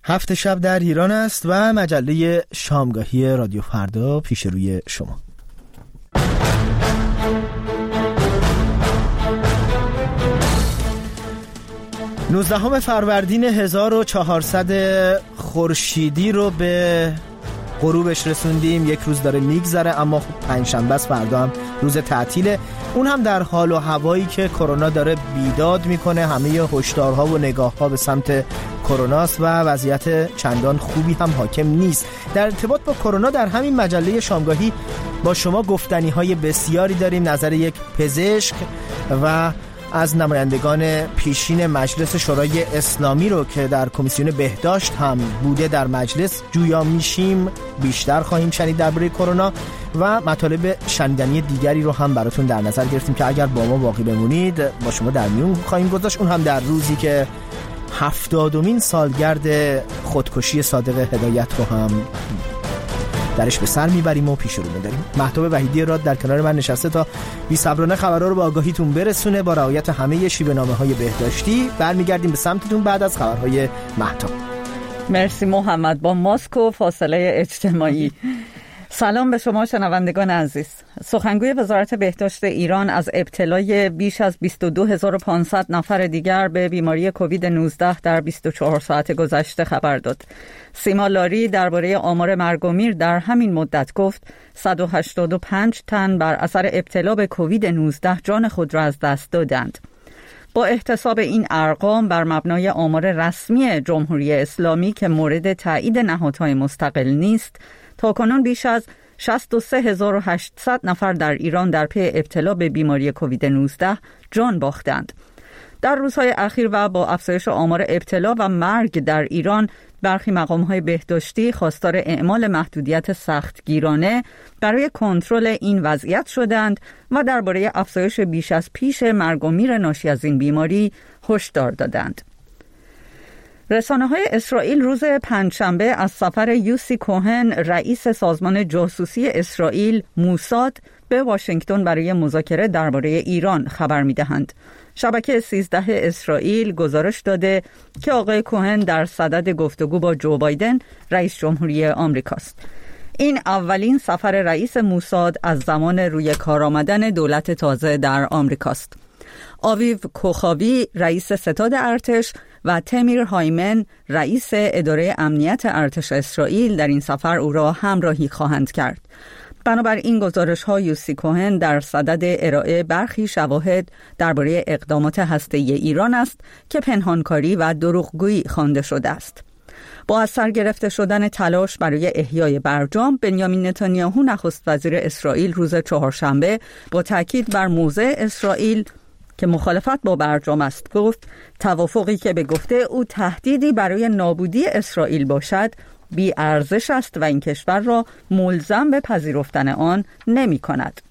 هفت شب در ایران است و مجله شامگاهی رادیو فردا پیش روی شما. نوزدهم فروردین 1400 خورشیدی رو به غروبش رسوندیم. یک روز داره میگذره، اما خب پنجشنبه است، فردا هم روز تعطیله، اون هم در حال و هوایی که کرونا داره بیداد میکنه. همه هشدارها و نگاهها به سمت کروناست و وضعیت چندان خوبی هم حاکم نیست. در ارتباط با کرونا در همین مجله شامگاهی با شما گفتنی های بسیاری داریم. نظر یک پزشک و از نمایندگان پیشین مجلس شورای اسلامی رو که در کمیسیون بهداشت هم بوده در مجلس جویا میشیم بیشتر خواهیم شنید درباره کرونا و مطالب شنیدنی دیگری رو هم براتون در نظر گرفتیم که اگر با ما باقی بمونید با شما در میون خواهیم گذاشت. اون هم در روزی که 70مین سالگرد خودکشی صادق هدایت رو هم درش به سر میبریم و پیش رو می‌داریم. مهتاب وحیدی راد در کنار من نشسته تا بی‌صبرانه خبرها رو به آگاهیتون برسونه. با رعایت همه شیوه‌نامه‌های بهداشتی برمیگردیم به سمتتون بعد از خبرهای مهتاب. مرسی محمد. با ماسک و فاصله اجتماعی. سلام به شما شنوندگان عزیز. سخنگوی وزارت بهداشت ایران از ابتلای بیش از 22500 نفر دیگر به بیماری کووید 19 در 24 ساعت گذشته خبر داد. سیما لاری درباره آمار مرگ و میر در همین مدت گفت 185 تن بر اثر ابتلا به کووید 19 جان خود را از دست دادند. با احتساب این ارقام بر مبنای آمار رسمی جمهوری اسلامی که مورد تایید نهادهای مستقل نیست، تاکنون بیش از 63800 نفر در ایران در پی ابتلا به بیماری کووید 19 جان باختند. در روزهای اخیر و با افزایش آمار ابتلا و مرگ در ایران، برخی مقام‌های بهداشتی خواستار اعمال محدودیت سختگیرانه برای کنترل این وضعیت شدند و درباره افزایش بیش از پیش مرگ و میر ناشی از این بیماری هشدار دادند. رسانه‌های اسرائیل روز پنجشنبه از سفر یوسی کوهن، رئیس سازمان جاسوسی اسرائیل موساد، به واشنگتن برای مذاکره درباره ایران خبر می‌دهند. شبکه 13 اسرائیل گزارش داده که آقای کوهن در صدد گفتگو با جو بایدن، رئیس جمهوری آمریکاست. این اولین سفر رئیس موساد از زمان روی کار آمدن دولت تازه در آمریکاست. آویو کوخاوی، رئیس ستاد ارتش، و تمیر هایمن، رئیس اداره امنیت ارتش اسرائیل، در این سفر او را همراهی خواهند کرد. بنابراین گزارش‌ها یوسی کوهن در صدد ارائه برخی شواهد درباره اقدامات هسته‌ای ایران است که پنهانکاری و دروغگویی خوانده شده است. با از سر گرفته شدن تلاش برای احیای برجام، بنیامین نتانیاهو نخست وزیر اسرائیل روز چهارشنبه با تاکید بر موضع اسرائیل که مخالفت با برجام است گفت توافقی که به گفته او تهدیدی برای نابودی اسرائیل باشد بی ارزش است و این کشور را ملزم به پذیرفتن آن نمی کند.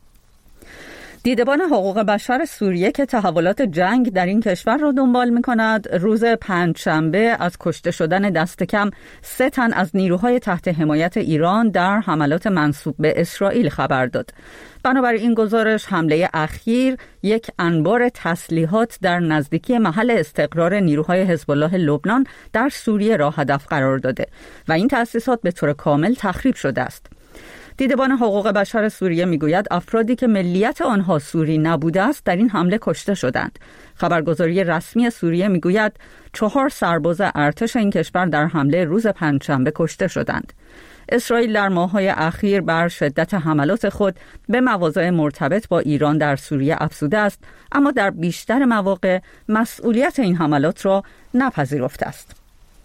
دیدبان حقوق بشر سوریه که تحولات جنگ در این کشور را دنبال می کند، روز پنجشنبه از کشته شدن دست کم 3 تن از نیروهای تحت حمایت ایران در حملات منسوب به اسرائیل خبر داد. بنابراین این گزارش حمله اخیر یک انبار تسلیحات در نزدیکی محل استقرار نیروهای حزب الله لبنان در سوریه را هدف قرار داده و این تأسیسات به طور کامل تخریب شده است. دیدبان حقوق بشر سوریه میگوید افرادی که ملیت آنها سوری نبوده است در این حمله کشته شدند. خبرگزاری رسمی سوریه میگوید 4 سرباز ارتش این کشور در حمله روز پنجشنبه کشته شدند. اسرائیل در ماه‌های اخیر بر شدت حملات خود به مواضع مرتبط با ایران در سوریه افزوده است، اما در بیشتر مواقع مسئولیت این حملات را نپذیرفته است.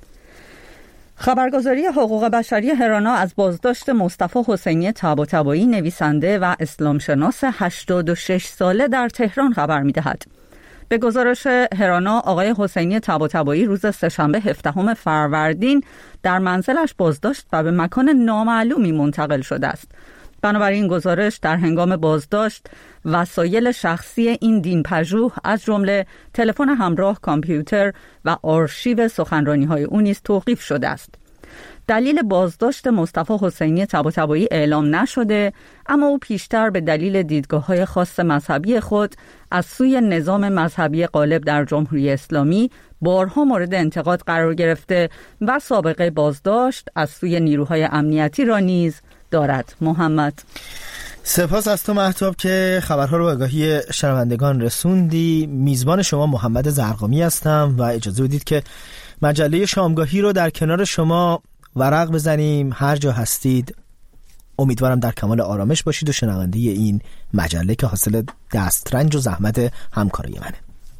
خبرگزاری حقوق بشری هرانا از بازداشت مصطفی حسینی طباطبایی، نویسنده و اسلامشناس 86 ساله در تهران خبر می‌دهد. به گزارش هرانا، آقای حسینی طباطبایی روز سه‌شنبه 17 فروردین در منزلش بازداشت و به مکان نامعلومی منتقل شده است. بنابراین گزارش در هنگام بازداشت وسایل شخصی این دین‌پژوه از جمله تلفن همراه، کامپیوتر و آرشیو سخنرانی‌های او نیز توقیف شده است. دلیل بازداشت مصطفی حسینی طباطبایی اعلام نشده، اما او پیشتر به دلیل دیدگاه‌های خاص مذهبی خود از سوی نظام مذهبی غالب در جمهوری اسلامی بارها مورد انتقاد قرار گرفته و سابقه بازداشت از سوی نیروهای امنیتی را نیز دارد. محمد، سپاس از تو مهتاب که خبرها رو به آگاهی شنوندگان رسوندی. میزبان شما محمد زرقامی هستم و اجازه بدید که مجله شامگاهی رو در کنار شما ورق بزنیم. هر جا هستید امیدوارم در کمال آرامش باشید و شنونده این مجله که حاصل دسترنج و زحمت همکاری منه.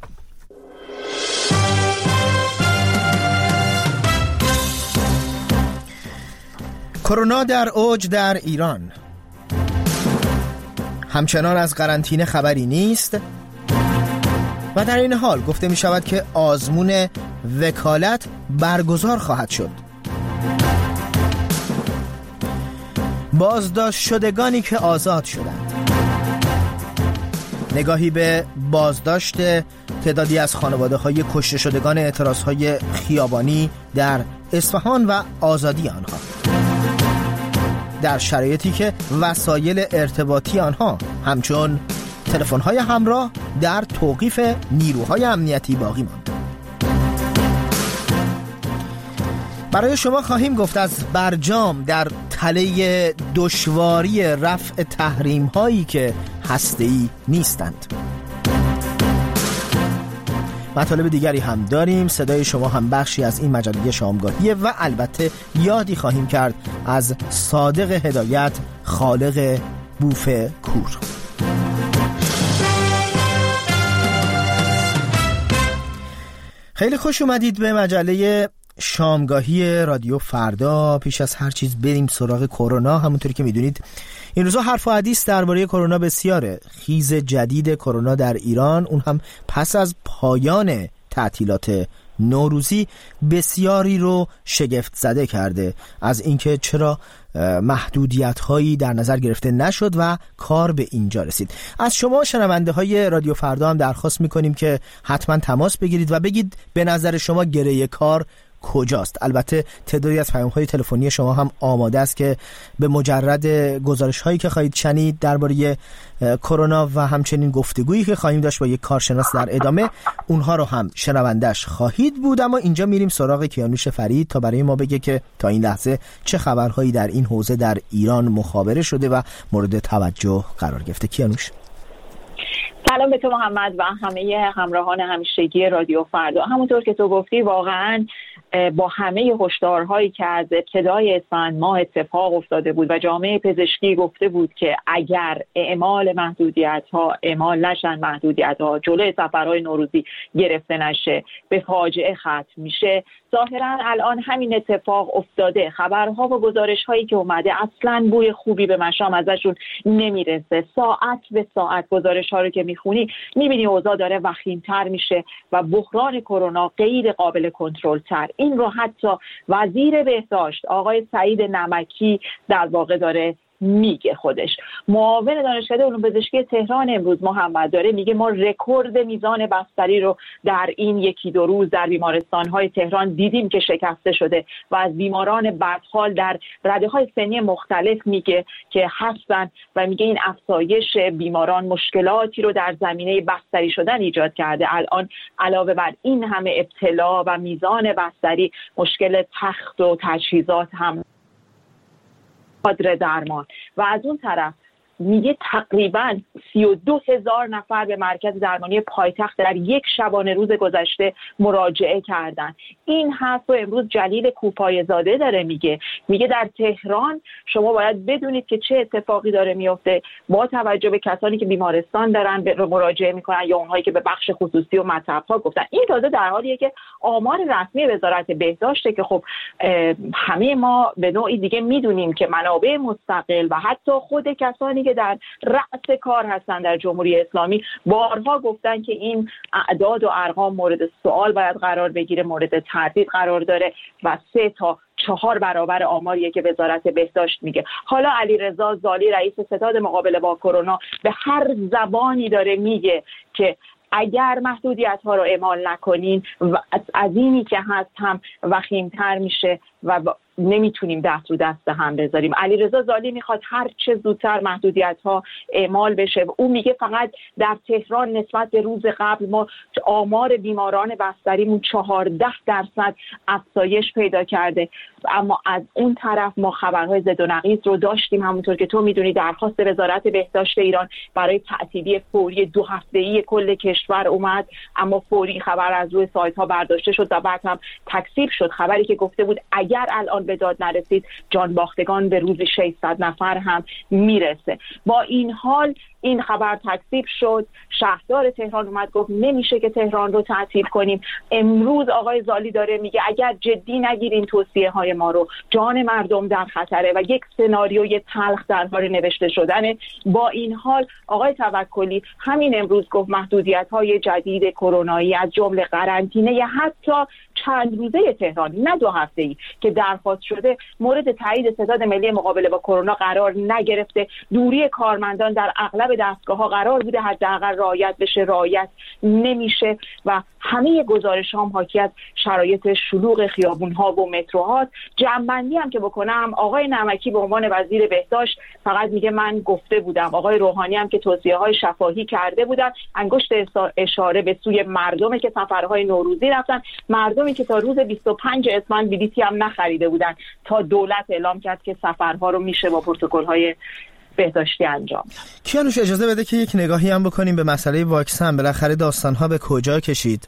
کرونا در اوج در ایران. همچنان از قرنطینه خبری نیست و در این حال گفته می شود که آزمون وکالت برگزار خواهد شد. بازداشت شدگانی که آزاد شدند. نگاهی به بازداشت تعدادی از خانواده‌های کشته شدگان اعتراضهای خیابانی در اصفهان و آزادی آنها در شرایطی که وسایل ارتباطی آنها همچون تلفن‌های همراه در توقیف نیروهای امنیتی باقی ماند. برای شما خواهیم گفت از برجام در تله دشواری رفع تحریم‌هایی که هسته‌ای نیستند. مطالب دیگری هم داریم. صدای شما هم بخشی از این مجله شامگاهیه و البته یادی خواهیم کرد از صادق هدایت، خالق بوف کور. خیلی خوش اومدید به مجله شامگاهی رادیو فردا. پیش از هر چیز بریم سراغ کرونا. همونطوری که میدونید این روزا حرف و حدیث درباره کرونا بسیاره. خیز جدید کرونا در ایران، اون هم پس از پایان تعطیلات نوروزی، بسیاری رو شگفت زده کرده. از اینکه چرا محدودیت‌هایی در نظر گرفته نشد و کار به اینجا رسید. از شما شنونده های رادیو فردا هم درخواست میکنیم که حتما تماس بگیرید و بگید به نظر شما گره کار کجاست. البته تعدادی از پیام‌های تلفنی شما هم آماده است که به مجرد گزارش‌هایی که خواهید شنید درباره کرونا و همچنین گفتگویی که خواهیم داشت با یک کارشناس در ادامه، اونها رو هم شنوندش خواهید بود. اما اینجا میریم سراغ کیانوش فرید تا برای ما بگه که تا این لحظه چه خبرهایی در این حوزه در ایران مخابره شده و مورد توجه قرار گرفته. کیانوش، سلام به تو محمد و همه همراهان همیشگی رادیو فردا. همونطور که تو گفتی واقعاً با همه هشدارهایی که از ابتدای اسفند ماه اتفاق افتاده بود و جامعه پزشکی گفته بود که اگر اعمال محدودیت‌ها جلوی سفرهای نوروزی گرفته نشه به فاجعه ختم میشه، ظاهراً الان همین اتفاق افتاده. خبرها و گزارش‌هایی که اومده اصلاً بوی خوبی به مشام ازشون نمیرسه. ساعت به ساعت گزارش‌ها رو که میخونی میبینی اوضاع داره وخیم‌تر میشه و بحران کرونا غیر قابل کنترل‌تر. این رو حتی وزیر بهداشت آقای سعید نمکی در واقع داره میگه. خودش معاون دانشکده علوم پزشکی تهران امروز محمد داره میگه ما رکورد میزان بستری رو در این یکی دو روز در بیمارستان‌های تهران دیدیم که شکسته شده و از بیماران بدحال در رده‌های سنی مختلف میگه که هستن و میگه این افزایش بیماران مشکلاتی رو در زمینه بستری شدن ایجاد کرده. الان علاوه بر این همه ابتلا و میزان بستری، مشکل تخت و تجهیزات هم کادر درمان و از اون طرف میگه تقریباً 32,000 نفر به مرکز درمانی پایتخت در یک شبانه روز گذشته مراجعه کردن. این حرف رو امروز جلیل کوپای زاده داره میگه در تهران شما باید بدونید که چه اتفاقی داره میفته با توجه به کسانی که بیمارستان دارن مراجعه میکنن یا اونهایی که به بخش خصوصی و مطب‌ها گفتن. این تازه در حالیه که آمار رسمی وزارت بهداشته که خب همه ما به نوعی دیگه میدونیم که منابع مستقل و حتی خود کسانی که در رأس کار هستن در جمهوری اسلامی بارها گفتن که این اعداد و ارقام مورد سوال باید قرار بگیره، مورد تردید قرار داره و 3 تا 4 برابر آماریه که وزارت بهداشت میگه. حالا علیرضا زالی رئیس ستاد مقابله با کرونا به هر زبانی داره میگه که اگر محدودیت‌ها رو اعمال نکنین و از اینی که هست هم وخیم‌تر میشه و نمیتونیم دست رو دست هم بذاریم. علیرضا زالی میخواد هر چه زودتر محدودیت‌ها اعمال بشه. او میگه فقط در تهران نسبت به روز قبل ما آمار بیماران بستریمون 14% افزایش پیدا کرده، اما از اون طرف ما خبرهای ضد و نقیض رو داشتیم. همونطور که تو میدونی درخواست وزارت بهداشت ایران برای تعطیلی فوری 2 هفته‌ای کل کشور اومد، اما فوری خبر از روی سایت ها برداشته شد و بعد هم تکذیب شد. خبری که گفته بود اگر الان به داد نرسید جان باختگان به روزی 600 نفر هم میرسه. با این حال این خبر تکذیب شد. شهردار تهران اومد گفت نمیشه که تهران رو تعطیل کنیم. امروز آقای زالی داره میگه اگر جدی نگیریم توصیه های ما رو جان مردم در خطره و یک سناریوی تلخ در حال نوشته شدنه. با این حال آقای توکلی همین امروز گفت محدودیت های جدید کرونایی از جمله قرنطینه حتی چند روزه تهران، نه 2 هفته‌ای که درخواست شده، مورد تایید ستاد ملی مقابله با کرونا قرار نگرفته. دوری کارمندان در اغلب دستگاه‌ها قرار بوده حداقل رعایت بشه، رعایت نمیشه و همه گزارش‌ها حاکی از شرایط شلوغ خیابون‌ها و متروها. جمع‌بندی هم که بکنم، آقای نمکی به عنوان وزیر بهداشت فقط میگه من گفته بودم. آقای روحانی هم که توصیه‌های شفاهی کرده بودن. انگشت اشاره به سوی مردمه که سفرهای نوروزی رفتن، مردمی که تا روز 25 اسفند بلیطی هم نخریده بودن تا دولت اعلام کرد که سفرها رو میشه با پروتکل‌های بهداشتی انجام داد. کیانوش اجازه بده که یک نگاهی هم بکنیم به مسئله واکسن. بالاخره داستان‌ها به کجا کشید؟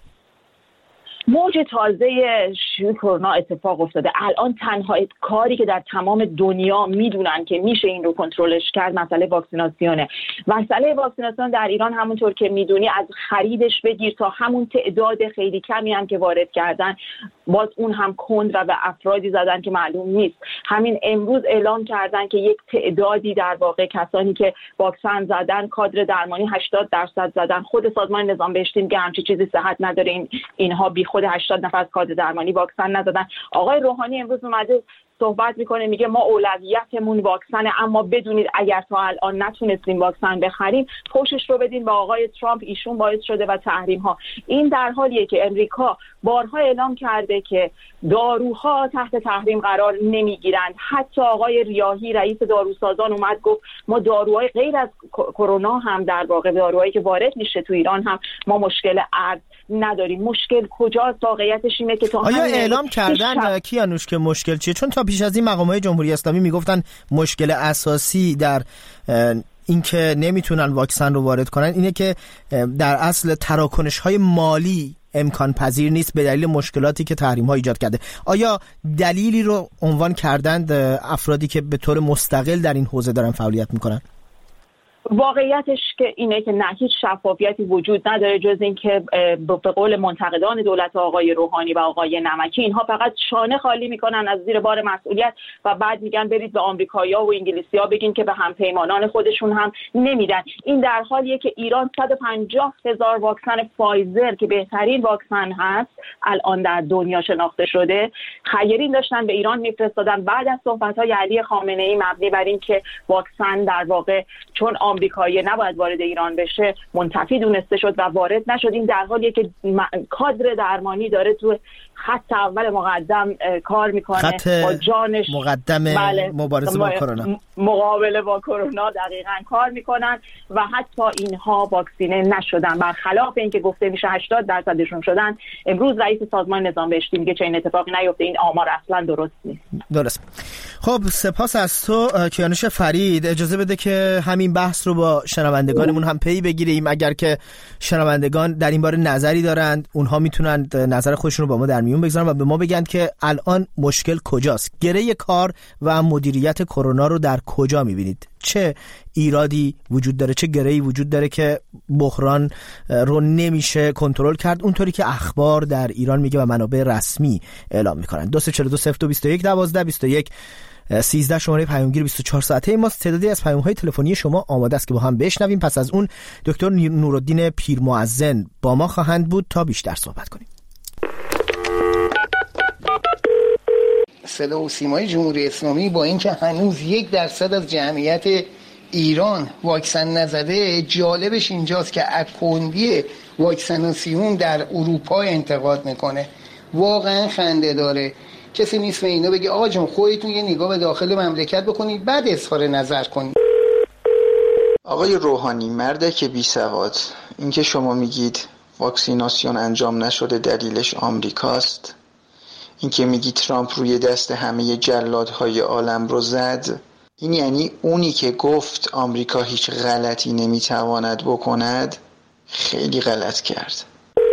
موج تازه شیوع کرونا اتفاق افتاده. الان تنها کاری که در تمام دنیا میدونن که میشه این رو کنترلش کرد مسئله واکسیناسیونه. مسئله واکسیناسیون در ایران همونطور که میدونی از خریدش بگیر تا همون تعداد خیلی کمی هم که وارد کردن، باز اون هم کند و به افرادی زدن که معلوم نیست. همین امروز اعلام کردن که یک تعدادی در واقع کسانی که واکسن زدن، کادر درمانی 80% زدن. خود سازمان نظام بهشتی میگه همچین چیزی صحت نداره، اینها بی خود 80 نفر از کادر درمانی واکسن نزدن. آقای روحانی امروز اومده صحبت میکنه، میگه ما اولویتمون واکسنه، اما بدونید اگر تا الان نتونستیم واکسن بخریم پوشش رو بدین با آقای ترامپ، ایشون باعث شده و تحریم ها. این در حالیه که امریکا بارها اعلام کرده که داروها تحت تحریم قرار نمیگیرند. حتی آقای ریاحی رئیس داروسازان اومد گفت ما داروهای غیر از کرونا هم در واقع داروهایی که وارد میشه تو ایران هم ما مشکل ارز نداریم. مشکل کجاست؟ واقعیتش اینه که آیا اعلام کردن کیانوش که مشکل چیه؟ چون تا پیش از این مقامات جمهوری اسلامی میگفتن مشکل اساسی در اینکه نمیتونن واکسن رو وارد کنن اینه که در اصل تراکنش‌های مالی امکان پذیر نیست به دلیل مشکلاتی که تحریم‌ها ایجاد کرده. آیا دلیلی رو عنوان کردند افرادی که به طور مستقل در این حوزه دارن فعالیت میکنن؟ واقعیتش که اینه که نه، هیچ شفافیتی وجود نداره جز این که به قول منتقدان دولت آقای روحانی و آقای نمکی اینها فقط شانه خالی میکنن از زیر بار مسئولیت و بعد میگن برید به آمریکایی‌ها و انگلیسی‌ها بگین که به همپیمانان خودشون هم نمیدن. این در حالیه که ایران 150,000 واکسن فایزر که بهترین واکسن هست الان در دنیا شناخته شده خیرین داشتن به ایران میفرستادن بعد از صحبت‌های علی خامنه‌ای مبنی بر این که واکسن در واقع چون آمریکایی نباید وارد ایران بشه منتفی دونسته شد و وارد نشد. این در حالیه که کادر درمانی داره تو خط اول مقدم کار میکنه، با جانش مقدم مبارزه با کرونا، مقابله با کرونا دقیقاً کار میکنن و حتی اینها واکسینه نشدن، برخلاف اینکه گفته میشه 80% شدن. امروز رئیس سازمان نظام بهشتی میگه چه این اتفاقی نیفته. این آمار اصلا درست نیست. درست. خب سپاس از تو کیانوش فرید. اجازه بده که همین بحث رو با شنوندگانمون هم پی بگیریم. اگر که شنوندگان در این باره نظری دارند اونها میتونن نظر خودشون رو با ما در میون بگذارن و به ما بگن که الان مشکل کجاست. گره کار و مدیریت کرونا رو در کجا میبینید؟ چه ایرادی وجود داره، چه گره‌ای وجود داره که بحران رو نمیشه کنترل کرد اونطوری که اخبار در ایران میگه و منابع رسمی اعلام میکنن؟ 242-0221-12-21-13 شماره پیامگیر 24 ساعته ماست. تعدادی از پیام‌های تلفنی شما آماده است که با هم بشنویم. پس از اون دکتر نورالدین پیرمعظم با ما خواهند بود تا بیشتر صحبت کنیم. صدا و سیمای جمهوری اسلامی با اینکه هنوز 1% از جمعیت ایران واکسن نزده، جالبش اینجاست که از کندی واکسیناسیون در اروپا انتقاد میکنه. واقعا خنده داره. کسی نیست به اینا بگه آقا جون خودتون یه نگاه به داخل مملکت بکنید بعد اظهار نظر کنید. آقای روحانی، مردک بی سواد، این که شما میگید واکسیناسیون انجام نشده دلیلش آمریکاست، این که میگید ترامپ روی دست همه جلادهای عالم رو زد، این یعنی اونی که گفت آمریکا هیچ غلطی نمیتواند بکند خیلی غلط کرد.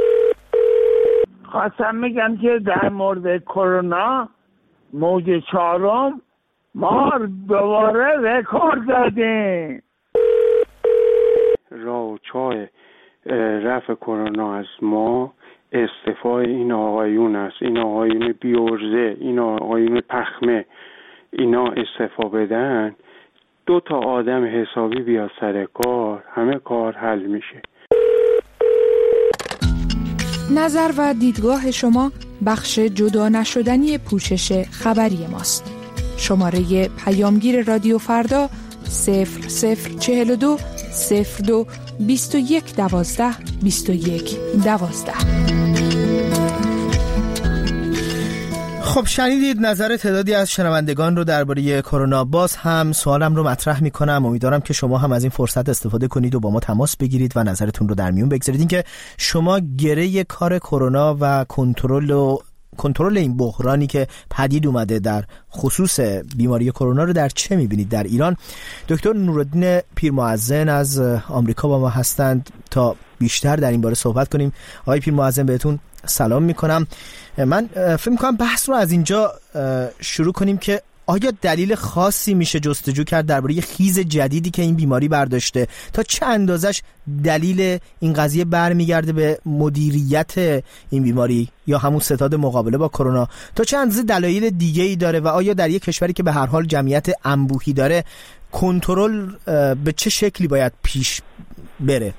خواستم میگم که در مورد کرونا موج 4 ما دوباره رکورد زدیم. راه و چاه رفع کرونا از ما استعفای این آقایون است، این آقایون بیورزه، این آقایون پخمه، اینا استعفا بدن، 2 آدم حسابی بیاد سر کار، همه کار حل میشه. نظر و دیدگاه شما بخش جدا نشدنی پوشش خبری ماست. شماره پیامگیر رادیو فردا 0042 02 21 12 21 12. خب شنیدید نظر تعدادی از شنوندگان رو درباره کرونا. باز هم سوالم رو مطرح میکنم، امیدوارم که شما هم از این فرصت استفاده کنید و با ما تماس بگیرید و نظرتون رو در میون بگذارید. این که شما گره کار کرونا و کنترل این بحرانی که پدید اومده در خصوص بیماری کرونا رو در چه میبینید در ایران؟ دکتر نورالدین پیرمعظم از آمریکا با ما هستند تا بیشتر در این باره صحبت کنیم. آقای پیرمعظم بهتون سلام میکنم. من فکر میکنم بحث رو از اینجا شروع کنیم که آیا دلیل خاصی میشه جستجو کرد درباره خیز جدیدی که این بیماری برداشته؟ تا چه اندازش دلیل این قضیه برمیگرده به مدیریت این بیماری یا همون ستاد مقابله با کرونا؟ تا چه اندازه دلایل دیگه‌ای داره و آیا در یک کشوری که به هر حال جمعیت انبوهی داره کنترل به چه شکلی باید پیش بره؟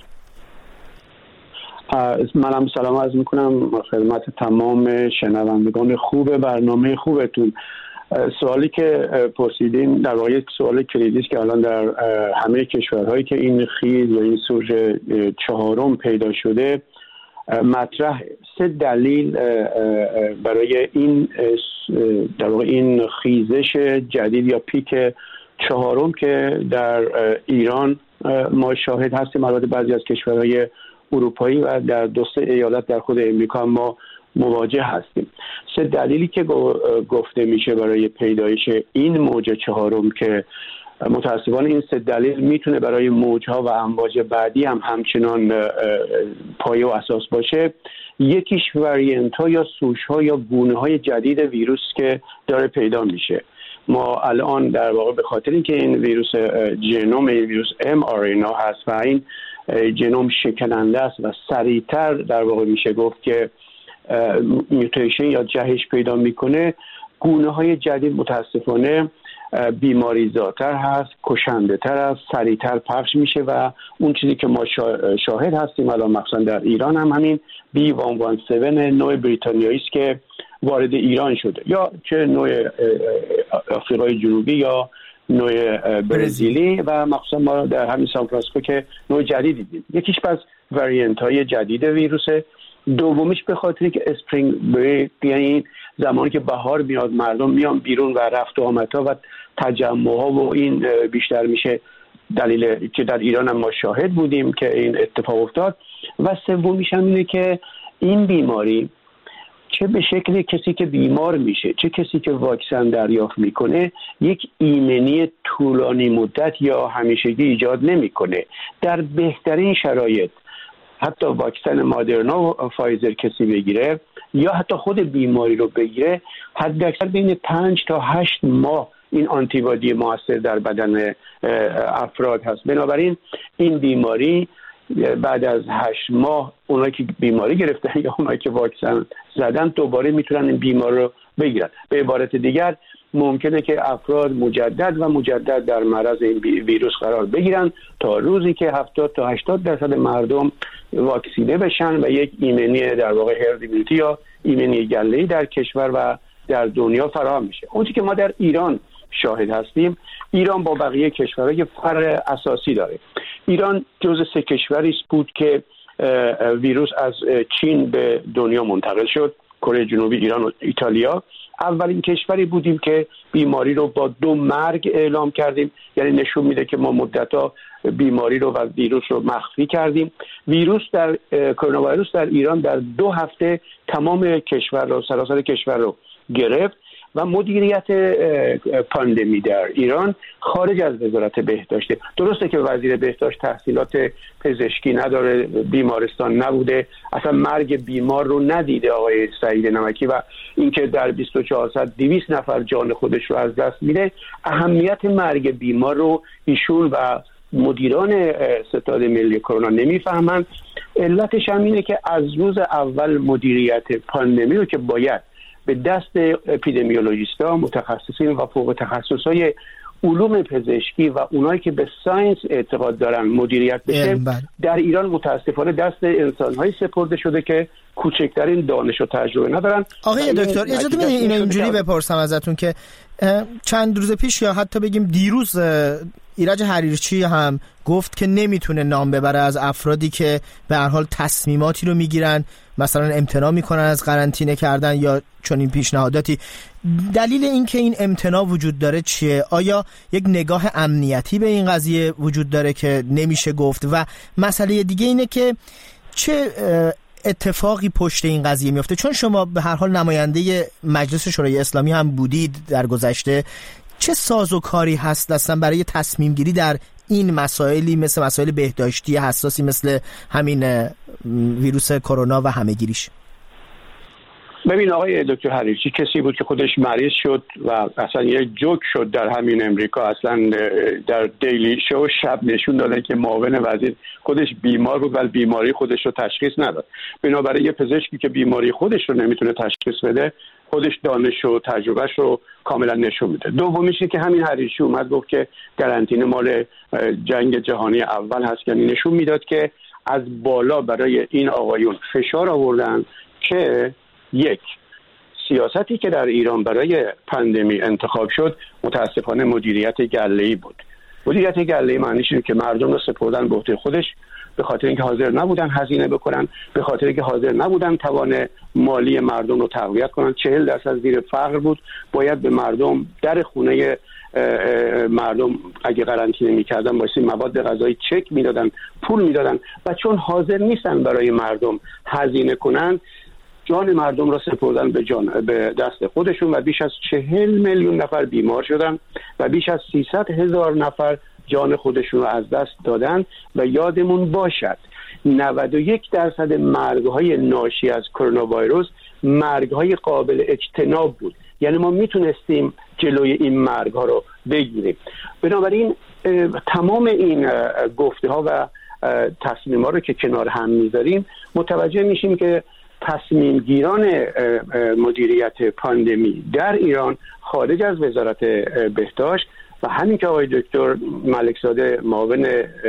منم سلام عرض میکنم خدمت تمام شنوندگان خوب برنامه خوبتون. سوالی که پرسیدین در واقع سوال کلیدی است که الان در همه کشورهایی که این خیز یا این سوژ 4 پیدا شده مطرح. 3 دلیل برای این در واقع این خیزش جدید یا پیک 4 که در ایران ما شاهد هستیم، البته بعضی از کشورهای اروپایی و در 2 ایالت در خود امریکا ما مواجه هستیم. 3 دلیلی که گفته میشه برای پیدایش این موج 4 که متاسفانه این 3 دلیل میتونه برای موجها و امواج بعدی هم همچنان پایه و اساس باشه. یکیش وریانت ها یا سوش ها یا گونه های جدید ویروس که داره پیدا میشه. ما الان در واقع به خاطر اینکه این ویروس ژنوم ویروس mRNA هست و این ژنوم شکننده است و سریعتر در واقع میشه گفت که میوتیشن یا جهش پیدا میکنه، گونه های جدید متاسفانه بیماری زاتر هست، کشنده تر است، سریعتر پخش میشه و اون چیزی که ما شاهد هستیم الان مخصوصا در ایران هم همین B117 نوع بریتانیایی است که وارد ایران شده، یا چه نوع آفریقای جنوبی یا نوع برزیلی و مخصوصا ما در همین سان فرانسیسکو که نوع جدیدی دید. یکیش پس وریانت های جدید ویروسه. دومیش به خاطری که اسپرینگ بریک، یعنی زمانی که بهار میاد مردم میان بیرون و رفت و آمدها و تجمعها و این بیشتر میشه، دلیل که در ایران هم ما شاهد بودیم که این اتفاق افتاد. و سومیش هم اینه که این بیماری چه به شکل کسی که بیمار میشه چه کسی که واکسن دریافت میکنه یک ایمنی طولانی مدت یا همیشگی ایجاد نمیکنه. در بهترین شرایط حتی واکسن مادرنا و فایزر کسی بگیره یا حتی خود بیماری رو بگیره، حداکثر بین 5 تا 8 ماه این آنتیبادی موثر در بدن افراد هست. بنابراین این بیماری بعد از 8 ماه اونایی که بیماری گرفتن یا اونایی که واکسن زدن دوباره میتونن این بیماری رو بگیرن. به عبارت دیگر ممکنه که افراد مجدد در معرض این ویروس قرار بگیرن تا روزی که 70 تا 80% مردم واکسینه بشن و یک ایمنی در واقع هرد ایمونیتی یا ایمنی گله‌ای در کشور و در دنیا فراهم میشه. اونچه که ما در ایران شاهد هستیم، ایران با بقیه کشورهای فرق اساسی داره. ایران جزو 3 کشوری بود که ویروس از چین به دنیا منتقل شد. کره جنوبی، ایران و ایتالیا اولین کشوری بودیم که بیماری رو با 2 مرگ اعلام کردیم. یعنی نشون میده که ما مدت‌ها بیماری رو و ویروس رو مخفی کردیم. کرونا ویروس در ایران در 2 هفته تمام کشور رو، سراسر کشور رو گرفت و مدیریت پاندمی در ایران خارج از وزارت بهداشته. درسته که وزیر بهداشت تحصیلات پزشکی نداره، بیمارستان نبوده، اصلا مرگ بیمار رو ندیده آقای سعید نمکی، و اینکه در 24 ساعت 200 نفر جان خودش رو از دست میده، اهمیت مرگ بیمار رو ایشون و مدیران ستاد ملی کرونا نمیفهمند. علتش هم اینه که از روز اول مدیریت پاندمی رو که باید به دست اپیدمیولوژیست‌ها، متخصصین و فوق تخصص‌های علوم پزشکی و اونایی که به ساینس اعتقاد دارن مدیریت بشه، در ایران متاسفانه دست انسان‌های سپرده شده که کوچکترین دانش و تجربه ندارن. آقای دکتر اجازه بدید اینو اینجوری بپرسم ازتون که چند روز پیش یا حتی بگیم دیروز ایرج حریرچی هم گفت که نمیتونه نام ببره از افرادی که به هر حال تصمیماتی رو میگیرن، مثلا امتناع میکنن از قرنطینه کردن یا چون این پیشنهاداتی. دلیل این که این امتناع وجود داره چیه؟ آیا یک نگاه امنیتی به این قضیه وجود داره که نمیشه گفت؟ و مسئله دیگه اینه که چه اتفاقی پشت این قضیه میفته؟ چون شما به هر حال نماینده مجلس شورای اسلامی هم بودید در گذشته، چه سازوکاری هست اصلا برای تصمیم گیری در این مسائلی مثل مسائل بهداشتی حساسی مثل همین ویروس کرونا و همه‌گیریش؟ ببین آقای دکتر حریرچی کسی بود که خودش مریض شد و اصلا یه جوک شد در همین امریکا. اصلا در دیلی شو شب نشون دادن که معاون وزیر خودش بیمار بود ولی بیماری خودش رو تشخیص نداد. بنابراین یه پزشکی که بیماری خودش رو نمیتونه تشخیص بده، خودش دانش و تجربهش رو کاملا نشون میده. دومیش که همین حریرچی اومد گفت که قرنطینه مال جنگ جهانی اول هست، یعنی نشون میداد که از بالا برای این آقایون فشار آوردن که یک سیاستی که در ایران برای پاندمی انتخاب شد متاسفانه مدیریت گله‌ای بود. مدیریت گله‌ای معنیش اینه که مردم رو سپردن به عهده خودش، به خاطر اینکه حاضر نبودن هزینه بکنن، به خاطر اینکه حاضر نبودن توان مالی مردم رو تقویت کنن. 40% زیر فقر بود. باید به مردم در خونه مردم اگه قرنطینه می‌کردن واسه مواد غذایی چک میدادن، پول میدادن، و چون حاضر نیستن برای مردم هزینه کنن، جان مردم را سپردن به دست خودشون و بیش از 40 میلیون نفر بیمار شدن و بیش از 300,000 نفر جان خودشون را از دست دادن. و یادمون باشد 91% مرگ‌های ناشی از کرونا ویروس مرگ‌های قابل اجتناب بود. یعنی ما میتونستیم جلوی این مرگ‌ها رو بگیریم. بنابراین تمام این گفته‌ها و تصمیم‌ها رو که کنار هم میذاریم متوجه میشیم که تصمیم گیران مدیریت پاندمی در ایران خارج از وزارت بهداشت و همین که آقای دکتر ملکزاده معاون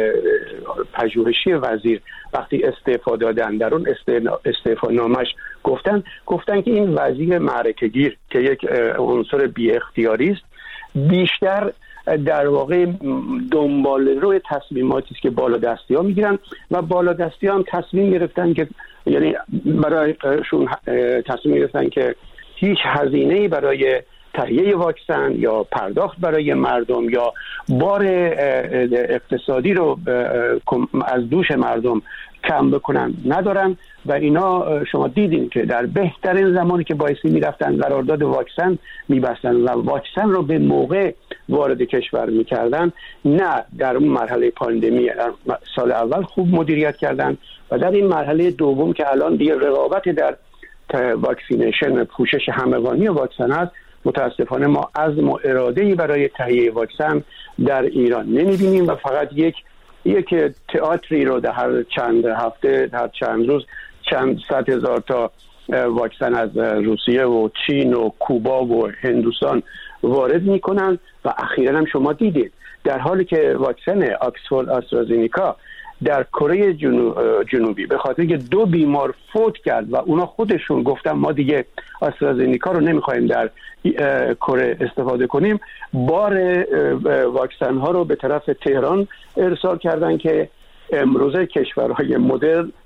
پژوهشی وزیر وقتی استعفا دادن در اون استعفا نامش گفتن که این وزیر معرکه‌گیر که یک عنصر بی اختیاری است بیشتر در واقع دنبال روی تصمیماتی است که بالادستی‌ها میگیرن و بالادستی‌ها هم تصمیم گرفتن که یعنی برایشون تصمیم گرفتن که هیچ هزینه‌ای برای تهیه واکسن یا پرداخت برای مردم یا بار اقتصادی رو از دوش مردم کم بکنن ندارن. و اینا شما دیدین که در بهترین زمانی که بایستی میرفتن قرارداد واکسن میبستن و واکسن رو به موقع وارد کشور میکردن، نه در اون مرحله پاندمی سال اول خوب مدیریت کردن و در این مرحله دوم که الان دیگه رقابت در واکسینیشن پوشش همگانی واکسن هست، متاسفانه ما عزم و اراده‌ای برای تهیه واکسن در ایران نمی‌بینیم و فقط یک تئاتری رو در هر چند هفته، هر چند روز چند صد هزار تا واکسن از روسیه و چین و کوبا و هندوستان وارد می‌کنن و اخیراً هم شما دیدید در حالی که واکسن آکسفورد آسترازینیکا در کره جنوبی به خاطر که 2 بیمار فوت کرد و اونا خودشون گفتن ما دیگه آسترازینیکا رو نمیخوایم در کره استفاده کنیم، بار واکسن ها رو به طرف تهران ارسال کردن که امروزه کشورهای مدرن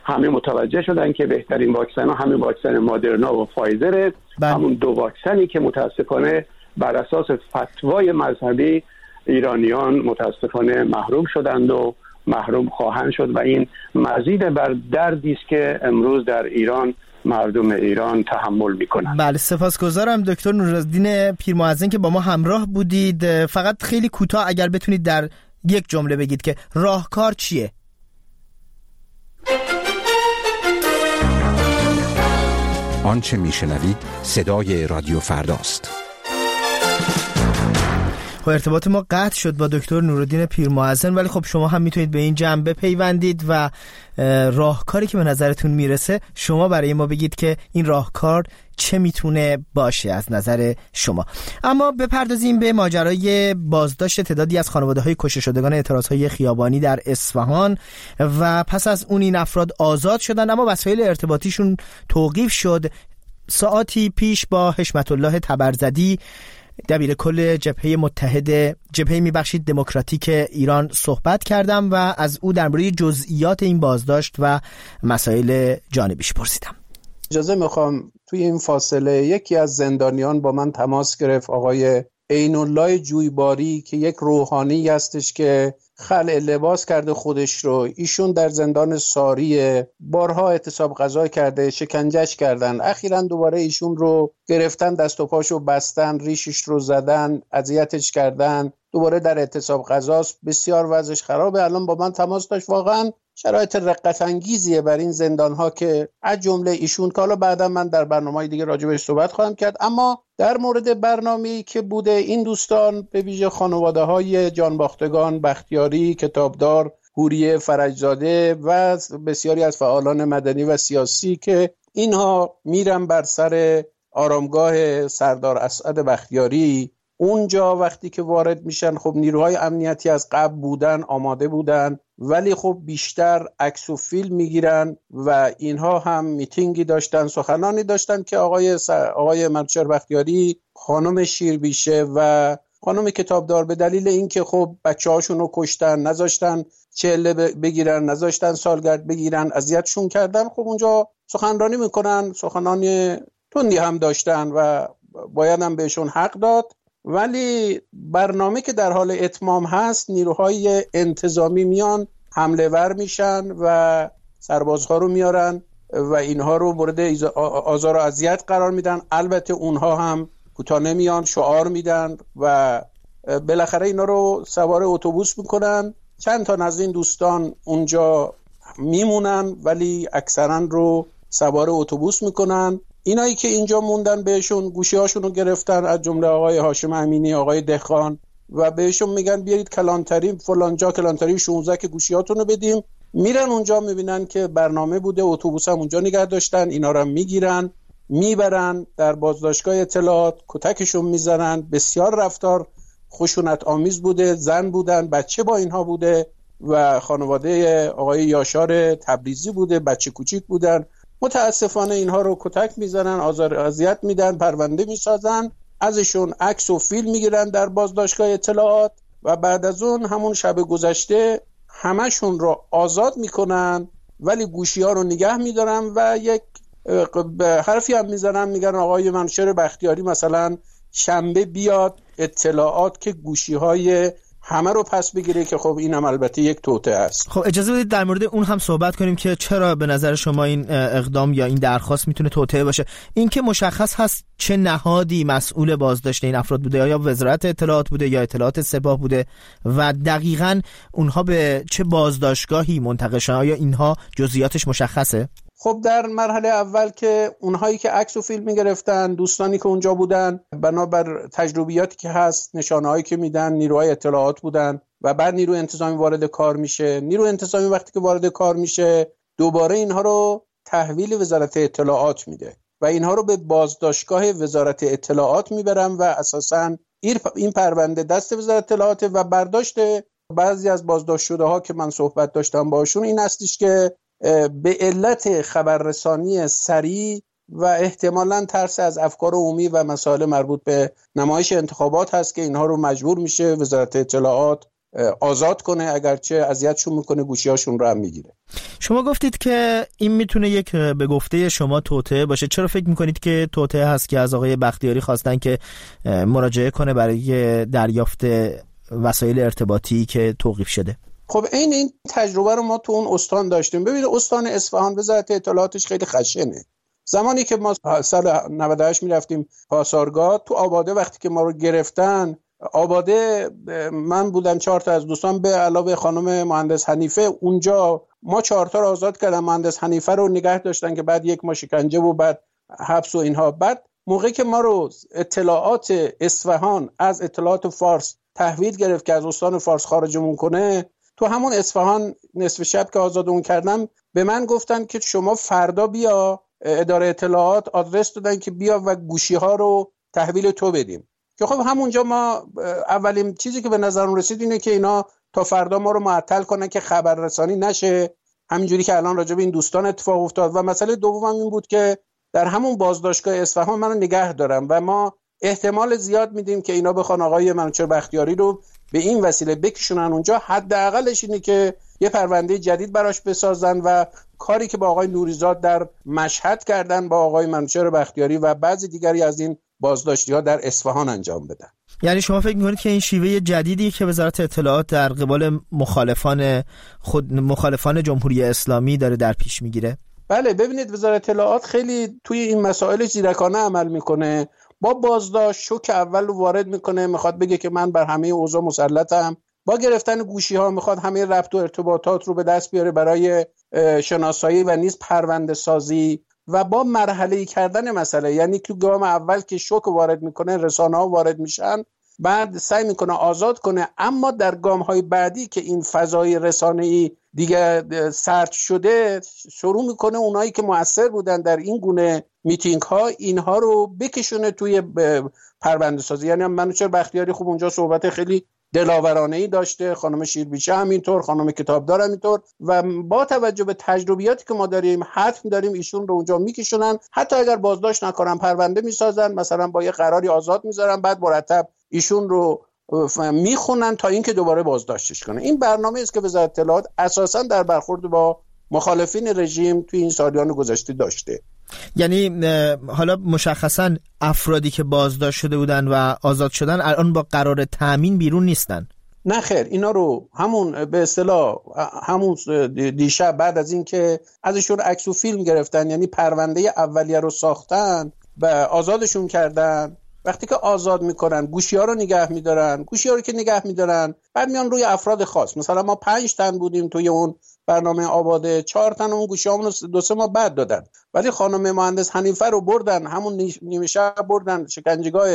همه متوجه شدن که بهترین واکسن ها همین واکسن مادرنا و فایزر، همون دو واکسنی که متاسفانه بر اساس فتوای مذهبی ایرانیان متاسفانه محروم شدند و محروم خواهند شد و این مزید بر دردی است که امروز در ایران مردم ایران تحمل میکنن. بله، سپاسگزارم دکتر نورالدین پیرمحسن که با ما همراه بودید. فقط خیلی کوتاه اگر بتونید در یک جمله بگید که راهکار چیه؟ آنچه میشنوید صدای رادیو فرداست. ارتباط ما قطع شد با دکتر نورالدین پیرمحسن، ولی خب شما هم میتونید به این جمع بپیوندید و راهکاری که به نظرتون میرسه شما برای ما بگید که این راهکار چه میتونه باشه از نظر شما. اما بپردازیم به ماجرای بازداشت تعدادی از خانواده‌های کشته شدگان اعتراضهای خیابانی در اصفهان و پس از اون این افراد آزاد شدن، اما وسایل ارتباطیشون توقیف شد. ساعتی پیش با حشمت الله تبرزدی دبیر کل جبهه دموکراتیک ایران صحبت کردم و از او درباره جزئیات این بازداشت و مسائل جانبیش پرسیدم. اجازه میخوام توی این فاصله یکی از زندانیان با من تماس گرفت، آقای عین الله جویباری که یک روحانی هستش که خلع لباس کرده خودش رو. ایشون در زندان ساریه، بارها اعتصاب غذا کرده، شکنجهش کردن، اخیراً دوباره ایشون رو گرفتن، دست و پاشو بستن، ریشش رو زدن، اذیتش کردن، دوباره در اعتصاب غذاست، بسیار وضعش خرابه. الان با من تماس داشت. واقعاً شرایط رقت انگیزیه بر این زندان‌ها که از جمله ایشون که حالا بعدا من در برنامه‌های دیگه راجع بهش صحبت خواهم کرد. اما در مورد برنامه‌ای که بوده، این دوستان به ویژه خانواده‌های جانباختگان بختیاری، کتابدار، حوریه فرجزاده و بسیاری از فعالان مدنی و سیاسی که اینها میرن بر سر آرامگاه سردار اسعد بختیاری، اونجا وقتی که وارد میشن خب نیروهای امنیتی از قبل بودن، آماده بودن، ولی خب بیشتر عکس و فیلم میگیرن و اینها هم میتینگی داشتن، سخنانی داشتن که آقای منوچهر بختیاری، خانم شیربیشه و خانم کتابدار به دلیل اینکه خب بچه‌هاشون رو کشتن، نذاشتن چله بگیرن، نذاشتن سالگرد بگیرن، اذیتشون کردن، خب اونجا سخنرانی میکنن، سخنانی تندی هم داشتن و باید هم بهشون حق داد. ولی برنامه که در حال اتمام هست، نیروهای انتظامی میان حمله ور میشن و سربازها رو میارن و اینها رو مورد آزار و اذیت قرار میدن. البته اونها هم کوتاه نمیان، شعار میدن و بالاخره اینا رو سوار اتوبوس میکنن. چند تا از این دوستان اونجا میمونن ولی اکثرا رو سوار اتوبوس میکنن. اینایی که اینجا موندن بهشون گوشی‌هاشون رو گرفتن، از جمله آقای هاشم امینی، آقای دهخان، و بهشون میگن بیارید کلانتری فلان جا، کلانتری 16 که گوشی‌هاتون رو بدیم. میرن اونجا میبینن که برنامه بوده، اتوبوس هم اونجا نگه داشتن، اینا رو میگیرن میبرن در بازداشتگاه اطلاعات، کتکشون میزنن. بسیار رفتار خشونت آمیز بوده، زن بودن، بچه با اینها بوده و خانواده آقای یاشار تبریزی بوده، بچه کوچیک بودن. متاسفانه اینها رو کتک میزنن، آزار اذیت میدن، پرونده میسازن، ازشون عکس و فیلم میگیرن در بازداشتگاه اطلاعات و بعد از اون همون شب گذشته همشون رو آزاد میکنن ولی گوشی‌ها رو نگه میدارن و یک حرفی هم میزنن، میگن آقای منوچهر بختیاری مثلا شنبه بیاد اطلاعات که گوشی‌های همه رو پس بگیره، که خب اینم البته یک توطئه است. خب اجازه بدید در مورد اون هم صحبت کنیم که چرا به نظر شما این اقدام یا این درخواست میتونه توطئه باشه. این که مشخص هست چه نهادی مسئول بازداشت این افراد بوده، یا وزارت اطلاعات بوده یا اطلاعات سپاه بوده و دقیقاً اونها به چه بازداشتگاهی منتقل شدن، آیا اینها جزئیاتش مشخصه؟ خب در مرحله اول که اونهایی که عکس و فیلم می‌گرفتن، دوستانی که اونجا بودن، بنابر تجربیاتی که هست، نشانه‌هایی که میدن، نیروهای اطلاعات بودن و بعد نیرو انتظامی وارد کار میشه. نیرو انتظامی وقتی که وارد کار میشه دوباره اینها رو تحویل وزارت اطلاعات میده و اینها رو به بازداشتگاه وزارت اطلاعات میبرن و اساساً این پرونده دست وزارت اطلاعات و برداشت بعضی از بازداشت شده ها که من صحبت داشتم باشون این هستش که به علت خبررسانی سریع و احتمالاً ترس از افکار عمومی و مسائل مربوط به نمایش انتخابات هست که اینها رو مجبور میشه وزارت اطلاعات آزاد کنه، اگرچه اذیتشون میکنه گوشیاشون رو هم میگیره. شما گفتید که این میتونه یک به گفته شما توطئه باشه. چرا فکر میکنید که توطئه هست که از آقای بختیاری خواستن که مراجعه کنه برای دریافت وسایل ارتباطی که توقیف شده؟ خب این تجربه رو ما تو اون استان داشتیم. ببینید استان اصفهان وزارت اطلاعاتش خیلی خشنه. زمانی که ما سال 98 میرفتیم پاسارگاد تو آباده، وقتی که ما رو گرفتن آباده، من بودم 4 تا از دوستان به علاوه خانم مهندس حنیفه، اونجا ما 4 تا رو آزاد کردن. مهندس حنیفه رو نگه داشتن که بعد 1 ماه شکنجه و بعد حبس و اینها. بعد موقعی که ما رو اطلاعات اصفهان از اطلاعات فارس تحویل گرفت که از استان فارس خارجمون کنه، تو همون اصفهان نصف شب که آزادمون کردم به من گفتن که شما فردا بیا، اداره اطلاعات آدرس دادن که بیا و گوشی ها رو تحویل تو بدیم. که خب همونجا ما اولین چیزی که به نظرم رسید اینه که اینا تا فردا ما رو معطل کنن که خبررسانی نشه، همینجوری که الان راجع به این دوستان اتفاق افتاد. و مسئله دومم این بود که در همون بازداشتگاه اصفهان منو نگه دارن و ما احتمال زیاد میدیم که اینا بخوان آقای منوچهر بختیاری رو به این وسیله بکشونن اونجا. حداقلش اینه که یه پرونده جدید براش بسازن و کاری که با آقای نوریزاد در مشهد کردن با آقای منوچهر بختیاری و بعضی دیگری از این بازداشتی‌ها در اصفهان انجام بدن. یعنی شما فکر می‌کنید که این شیوه جدیدی که وزارت اطلاعات در قبال مخالفان جمهوری اسلامی داره در پیش میگیره؟ بله، ببینید وزارت اطلاعات خیلی توی این مسائل زیرکانه عمل میکنه. با بازداشت شوک اول رو وارد میکنه، میخواد بگه که من بر همه اوضاع مسلطم. با گرفتن گوشی‌ها میخواد همه ربط و ارتباطات رو به دست بیاره برای شناسایی و نیز پرونده سازی. و با مرحله‌ای کردن مسئله، یعنی که گام اول که شوک وارد میکنه، رسانه‌ها وارد میشن، بعد سعی میکنه آزاد کنه، اما در گام‌های بعدی که این فضای رسانه‌ای دیگه سرد شده، شروع میکنه اونایی که مؤثر بودن در این گونه میتینگ‌ها اینها رو بکشونه توی پرونده سازی. یعنی منوچهر بختیاری خوب اونجا صحبت خیلی دلاورانه‌ای داشته، خانم شیربیچه همینطور، خانم کتابدار همینطور، و با توجه به تجربیاتی که ما داریم حتم داریم ایشون رو اونجا میکشونن، حتی اگر بازداشت نکنن پرونده میسازن، مثلا با یه قراری آزاد میذارن، بعد مرتب ایشون رو میخونن تا اینکه دوباره بازداشتش کنه. این برنامه است که وزارت اطلاعات اساسا در برخورد با مخالفین رژیم توی این سالیان گذشته داشته. یعنی حالا مشخصا افرادی که بازداشت شده بودن و آزاد شدن الان با قرار تامین بیرون نیستن؟ نه خیر، اینا رو همون به اصطلاح همون دیشب بعد از این که ازشون عکس و فیلم گرفتن، یعنی پرونده اولیه رو ساختن و آزادشون کردن. وقتی که آزاد میکنن گوشی‌ها رو نگه میدارن، گوشی‌ها رو که نگه میدارن بعد میان روی افراد خاص. مثلا ما 5 تن بودیم توی اون برنامه آباده، 4 تن اون گوشی‌هامون رو 2-3 ماه بعد دادن، ولی خانم مهندس حنیفه رو بردن همون نیمه شب بردن شکنجهگاه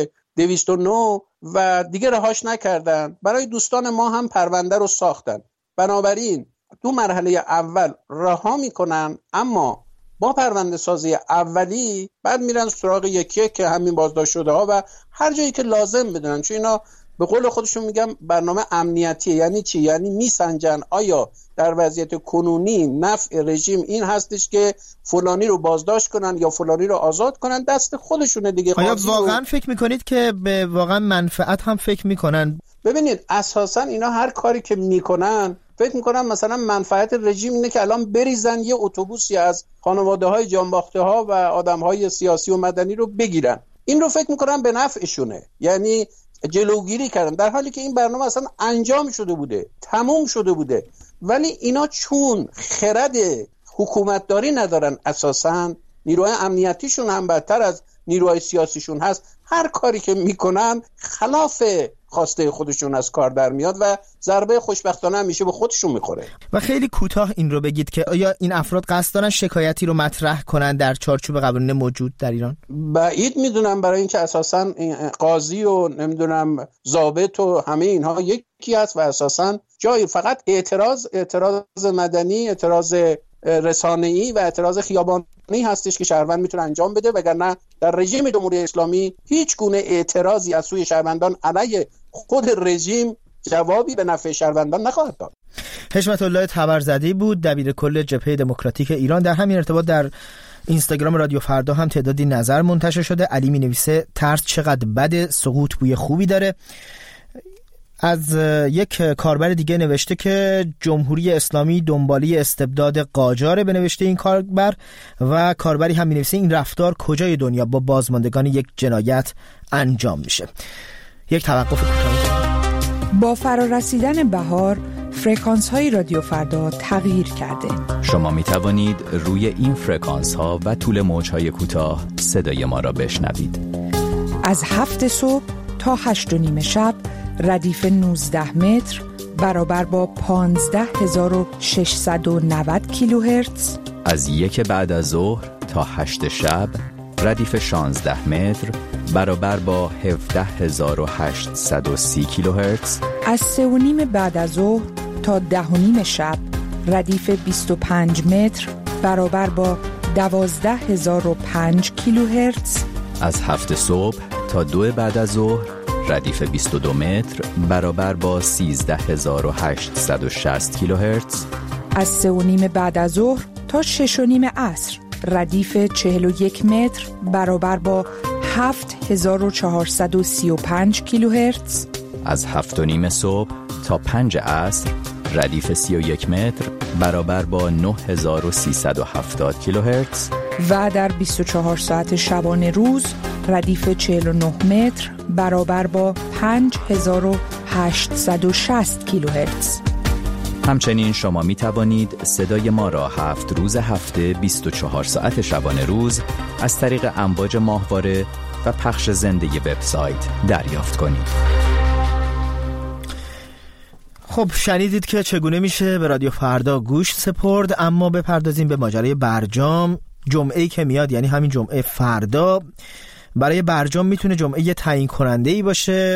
209 و دیگه رهاش نکردن. برای دوستان ما هم پرونده رو ساختن. بنابراین تو مرحله اول رها میکنن، اما با پرونده سازی اولی بعد میرن سراغ یکی که همین بازداشت شده ها و هر جایی که لازم بدونن، چون اینا به قول خودشون میگم برنامه امنیتیه. یعنی چی؟ یعنی میسنجن آیا در وضعیت کنونی نفع رژیم این هستش که فلانی رو بازداشت کنن یا فلانی رو آزاد کنن، دست خودشونه دیگه. آیا واقعا فکر میکنید که به واقعا منفعت هم فکر میکنن؟ ببینید اساسا اینا هر کاری که میکنن فکر میکنن مثلا منفعت رژیم اینه که الان بریزن یه اتوبوسی از خانواده‌های جانباخته‌ها و آدم‌های سیاسی و مدنی رو بگیرن. این رو فکر میکنن به نفعشونه، یعنی جلوگیری کردن، در حالی که این برنامه اصلا انجام شده بوده، تموم شده بوده. ولی اینا چون خرد حکومتداری ندارن، اساسا نیروهای امنیتیشون هم بدتر از نیروهای سیاسیشون هست، هر کاری که میکنن خلاف خواسته خودشون از کار در میاد و ضربه خوشبختانه همیشه به خودشون میخوره. و خیلی کوتاه این رو بگید که آیا این افراد قصد دارن شکایتی رو مطرح کنن در چارچوب قوانین موجود در ایران؟ بعید میدونم، برای اینکه اساسا قاضی و نمیدونم ضابط و همه اینها یکی هست و اساسا جای فقط اعتراض مدنی، اعتراض رسانه‌ای و اعتراض خیابانی هستش که شهروند میتونه انجام بده، وگرنه در رژیم جمهوری اسلامی هیچ گونه اعتراضی از سوی شهروندان علیه خود رژیم جوابی به نفع شهروندان نخواهد داد. حشمت الله تبرزدی بود، دبیر کل جبهه دموکراتیک ایران. در همین ارتباط در اینستاگرام رادیو فردا هم تعدادی نظر منتشر شده. علی می نویسه ترس چقدر بده، سقوط بوی خوبی داره. از یک کاربر دیگه نوشته که جمهوری اسلامی دنبالی استبداد قاجار، به نوشته این کاربر. و کاربری هم می‌نویسه این رفتار کجای دنیا با بازماندگان یک جنایت انجام میشه. یک توقف کوتاه. با فرارسیدن بهار فرکانس های رادیو فردا تغییر کرده. شما می توانید روی این فرکانس ها و طول موج های کوتاه صدای ما را بشنوید. از 7 صبح تا 8:30 شب ردیف 19 متر برابر با 15690 کیلوهرتز. از 1 بعد از ظهر تا 8 شب ردیف 16 متر برابر با 17830 کیلوهرتز. از 3:30 بعد از ظهر تا 10:30 شب ردیف 25 متر برابر با 12005 کیلوهرتز. از 7 صبح تا 2 بعد از ظهر ردیف 22 متر برابر با 13860 کیلوهرتز. از 3:30 بعد از ظهر تا 6:30 عصر ردیف 41 متر برابر با 7435 کیلوهرتز. از 7:30 صبح تا 5 عصر ردیف 31 متر برابر با 9370 کیلوهرتز. و در 24 ساعت شبانه روز ردیف 49 متر برابر با 5860 کیلوهرتز. همچنین شما می توانید صدای ما را 7 روز هفته 24 ساعت شبانه روز از طریق امواج ماهواره و پخش زنده وبسایت دریافت کنید. خب شنیدید که چگونه میشه به رادیو فردا گوش سپرد، اما بپردازیم به ماجرای برجام. جمعه‌ای که میاد، یعنی همین جمعه فردا، برای برجام میتونه جمعه تعیین کننده‌ای باشه.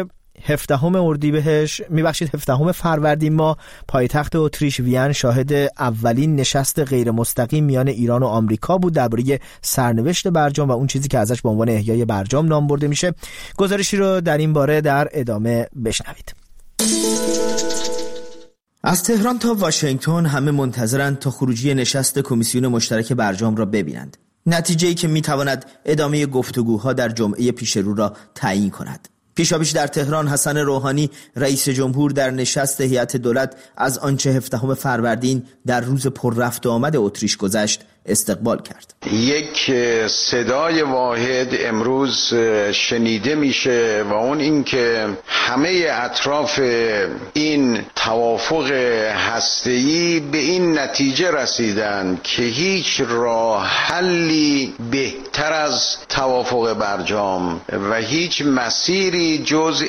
17 فروردین ما پایتخت اتریش وین شاهد اولین نشست غیر مستقیم میان ایران و آمریکا بود درباره سرنوشت برجام و اون چیزی که ازش به عنوان احیای برجام نام برده میشه. گزارشی رو در این باره در ادامه بشنوید. از تهران تا واشنگتن همه منتظرند تا خروجی نشست کمیسیون مشترک برجام را ببینند. نتیجه‌ای که میتواند ادامه گفتگوها در جمعه پیش رو را تعیین کند. پیشاپیش در تهران حسن روحانی رئیس جمهور در نشست هیئت دولت از آنچه 17 فروردین در روز پر رفت و آمد اتریش گذشت استقبال کرد. یک صدای واحد امروز شنیده میشه و اون این که همه اطراف این توافق هسته‌ای به این نتیجه رسیدن که هیچ راه حلی بهتر از توافق برجام و هیچ مسیری جز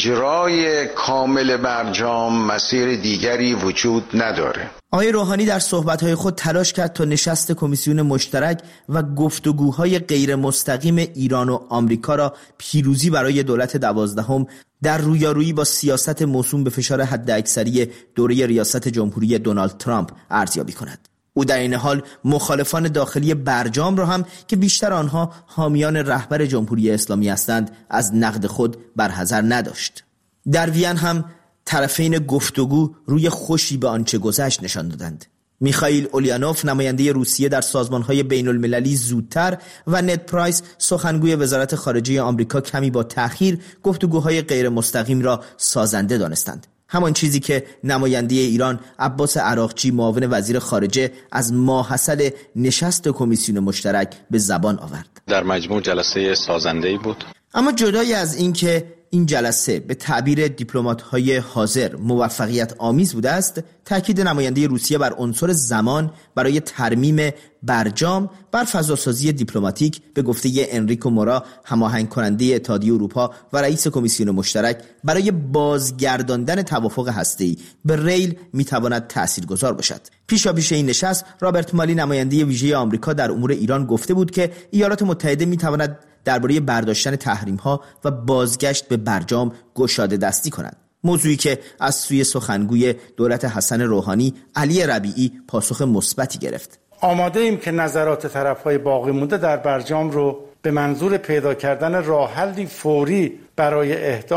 اجرای کامل برجام مسیر دیگری وجود نداره. آقای روحانی در صحبت‌های خود تلاش کرد تا نشست کمیسیون مشترک و گفتگوهای غیر مستقیم ایران و آمریکا را پیروزی برای دولت 12 در رویارویی با سیاست موسوم به فشار حداکثری دوره ریاست جمهوری دونالد ترامپ ارزیابی کند. او در این حال مخالفان داخلی برجام را هم که بیشتر آنها حامیان رهبر جمهوری اسلامی هستند از نقد خود برحذر نداشت. در وین هم طرفین گفتگو روی خوشی به آنچه گذشت نشان دادند. میخائیل اولیانوف نماینده روسیه در سازمان‌های بین‌المللی زودتر و ند پرایس سخنگوی وزارت خارجه آمریکا کمی با تأخیر گفتگوهای غیر مستقیم را سازنده دانستند. همان چیزی که نماینده ایران عباس عراقچی معاون وزیر خارجه از ماحصل نشست کمیسیون مشترک به زبان آورد. در مجموع جلسه سازنده‌ای بود. اما جدای از این که این جلسه به تعبیر دیپلمات‌های حاضر موفقیت آمیز بوده است، تاکید نماینده روسیه بر عنصر زمان برای ترمیم برجام بر فضاسازی دیپلماتیک به گفته انریکو مورا، هماهنگ کننده اتحادیه اروپا و رئیس کمیسیون مشترک برای بازگرداندن توافق هسته‌ای به ریل میتواند تاثیرگذار باشد. پیشاپیش این نشست رابرت مالی نماینده ویژه آمریکا در امور ایران گفته بود که ایالات متحده میتواند درباره برداشتن تحریم‌ها و بازگشت به برجام گشاده دستی کند. موضوعی که از سوی سخنگوی دولت حسن روحانی علی ربیعی پاسخ مثبتی گرفت. آماده ایم که نظرات طرف‌های باقی مونده در برجام رو به منظور پیدا کردن راه حلی فوری برای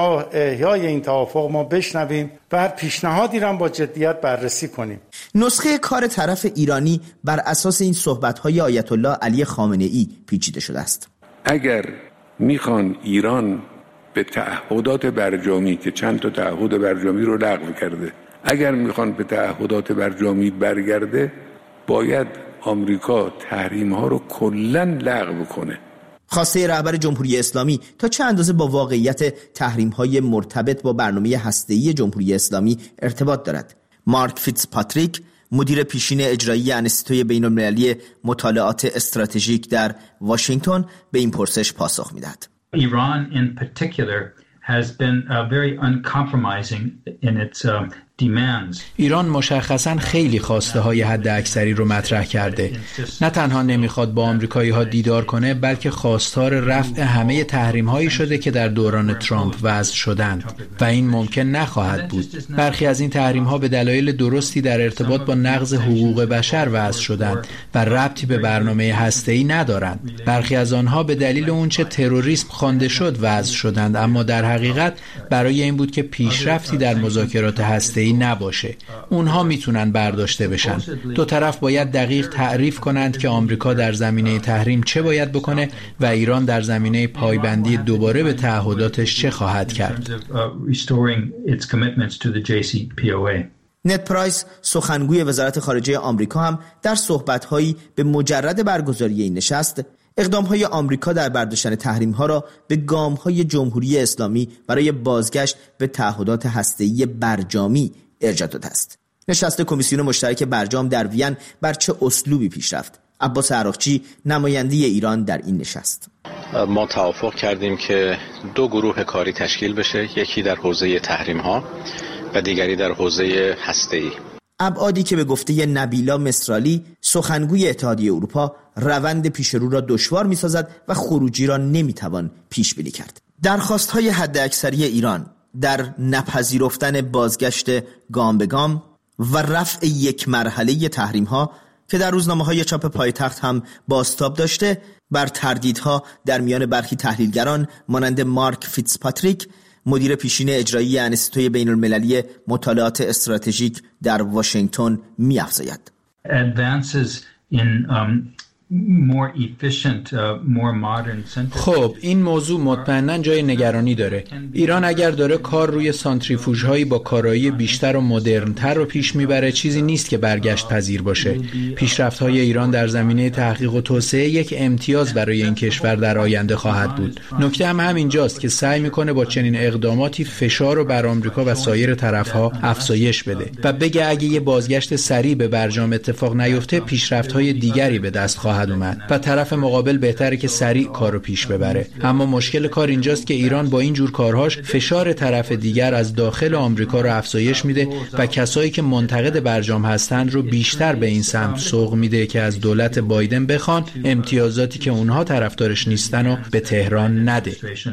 احیای این توافق ما بشنویم و هر پیشنهادی را با جدیت بررسی کنیم. نسخه کار طرف ایرانی بر اساس این صحبت‌های آیت الله علی خامنه‌ای پیچیده شده است. اگر میخوان ایران به تعهدات برجامی که چند تا تعهد برجامی رو لغو کرده، اگر میخوان به تعهدات برجامی برگرده باید آمریکا تحریم ها رو کلاً لغو کنه. خواسته رهبر جمهوری اسلامی تا چه اندازه با واقعیت تحریم‌های مرتبط با برنامه هسته‌ای جمهوری اسلامی ارتباط دارد؟ مارک فیتزپاتریک، مدیر پیشین اجرایی انستیتوی بین‌المللی مطالعات استراتژیک در واشنگتن، به این پرسش پاسخ می‌دهد. Iran in particular has been very uncompromising in its demands. ایران مشخصاً خیلی خواسته های حد اکثری رو مطرح کرده. نه تنها نمیخواد با آمریکایی ها دیدار کنه، بلکه خواستار رفع همه تحریم هایی شده که در دوران ترامپ وضع شدند و این ممکن نخواهد بود. برخی از این تحریم ها به دلایل درستی در ارتباط با نقض حقوق بشر وضع شدند و ربطی به برنامه هسته‌ای ندارند. برخی از آنها به دلیل اونچه تروریسم خوانده شد وضع شدند، اما در حقیقت برای این بود که پیشرفتی در مذاکرات هسته‌ای نباشه. اونها میتونن برداشته بشن. دو طرف باید دقیق تعریف کنند که آمریکا در زمینه تحریم چه باید بکنه و ایران در زمینه پایبندی دوباره به تعهداتش چه خواهد کرد. نت پرایس، سخنگوی وزارت خارجه آمریکا، هم در صحبت‌هایی به مجرد برگزاری این نشست اقدام‌های آمریکا در برداشتن تحریم‌ها را به گام‌های جمهوری اسلامی برای بازگشت به تعهدات هسته‌ای برجامی ارجاع داده است. نشست کمیسیون مشترک برجام در وین بر چه اسلوبی پیش رفت؟ عباس عراقچی، نماینده ایران در این نشست: ما توافق کردیم که دو گروه کاری تشکیل بشه، یکی در حوزه تحریم‌ها و دیگری در حوزه هسته‌ای. ابعادی که به گفته نبیلا مصرالی، سخنگوی اتحادیه اروپا، روند پیشرو را دشوار می‌سازد و خروجی را نمی‌توان پیش بینی کرد. درخواست‌های حداکثری ایران در نپذیرفتن بازگشت گام به گام و رفع یک مرحله تحریم‌ها که در روزنامه‌های چاپ پایتخت هم بازتاب داشته، بر تردیدها در میان برخی تحلیلگران مانند مارک فیتزپاتریک، مدیر پیشین اجرایی انستیتوی بین‌المللی مطالعات استراتژیک در واشنگتن، می‌افزاید. خب این موضوع مطمئناً جای نگرانی داره. ایران اگر داره کار روی سانتریفوژهایی با کارایی بیشتر و مدرن‌تر رو پیش میبره، چیزی نیست که برگشت پذیر باشه. پیشرفت‌های ایران در زمینه تحقیق و توسعه یک امتیاز برای این کشور در آینده خواهد بود. نکته هم همینجاست که سعی میکنه با چنین اقداماتی فشار رو بر آمریکا و سایر طرف‌ها افزایش بده و بگه اگه یه بازگشت سریع به برجام اتفاق نیفته، پیشرفت‌های دیگری به دست خواهد اومد و طرف مقابل بهتره که سریع کارو پیش ببره. اما مشکل کار اینجاست که ایران با این جور کارهاش فشار طرف دیگر از داخل آمریکا رو افزایش میده و کسایی که منتقد برجام هستند رو بیشتر به این سمت سوق میده که از دولت بایدن بخوان امتیازاتی که اونها طرفدارش نیستن رو به تهران نده.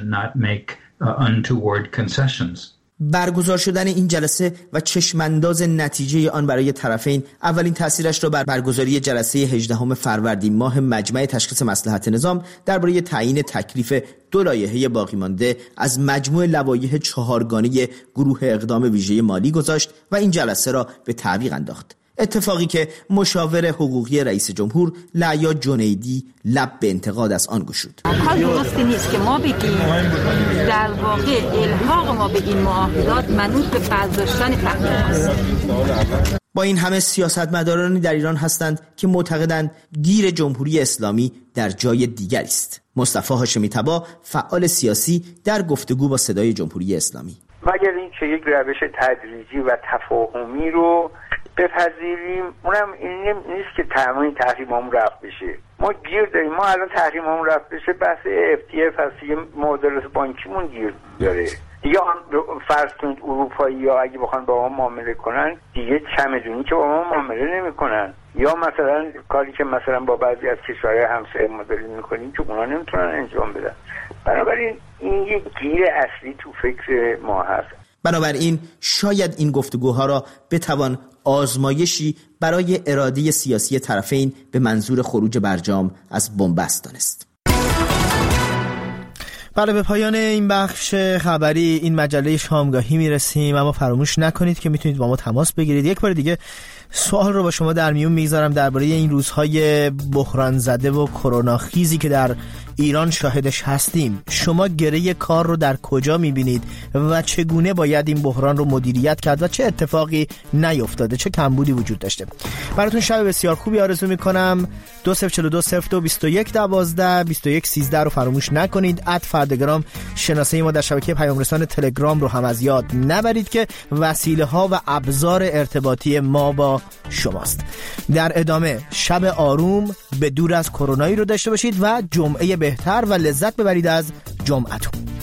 برگزار شدن این جلسه و چشمانداز نتیجه آن برای طرفین اولین تاثیرش را بر برگزاری جلسه 18 فروردین ماه مجمع تشخیص مصلحت نظام درباره تعیین تکلیف دو لایحه باقی مانده از مجموع لوایح 4گانه گروه اقدام ویژه مالی گذاشت و این جلسه را به تعویق انداخت. اتفاقی که مشاور حقوقی رئیس جمهور لعیا جنیدی لب به انتقاد از آن گشود. کار درستی نیست که ما بگیم در واقع الحاق ما به این معاهدات منوط به برداشتن تحریم است. با این همه سیاستمدارانی در ایران هستند که معتقدند گیر جمهوری اسلامی در جای دیگری است. مصطفی هاشمی طبا، فعال سیاسی، در گفتگو با صدای جمهوری اسلامی: مگر اینکه یک روش تدریجی و تفاهمی رو بپذیریم، اونم این نیست که تمام تحریمامون رفع بشه. ما گیر داریم. ما الان تحریمامون رفع بشه، بحث FTF هست، یه معادلات بانکیمون گیر داره. دیگه فرض کنید اروپایی‌ها اگه بخوان با ما معامله کنن، دیگه چمدونی که با ما معامله نمی‌کنن. یا مثلا کاری که مثلا با بعضی از کشورهای همسایه ما داریم می‌کنیم که اونا نمیتونن انجام بدن. بنابراین این یک گیر اصلی تو فکر ما هست. بنابراین شاید این گفتگوها را بتوان آزمایشی برای اراده سیاسی طرفین به منظور خروج برجام از بنبست دانست. بله، به پایان این بخش خبری این مجله شامگاهی میرسیم، اما فراموش نکنید که میتونید با ما تماس بگیرید. یک بار دیگه سوال رو با شما در میون میذارم درباره این روزهای بحران زده و کرونا خیزی که در ایران شاهدش هستیم. شما گره کار رو در کجا میبینید و چگونه باید این بحران رو مدیریت کرد و چه اتفاقی نیفتاده، چه کمبودی وجود داشته؟ براتون شب بسیار خوبی آرزو میکنم. 20420221122113 رو فراموش نکنید. @فردگرام شناسه ما در شبکه پیام رسان تلگرام رو هم از یاد نبرید که وسیله ها و ابزار ارتباطی ما با شماست. در ادامه شب آروم به دور از کرونایی رو داشته باشید و جمعه بهتر و لذت ببرید از جمعتون.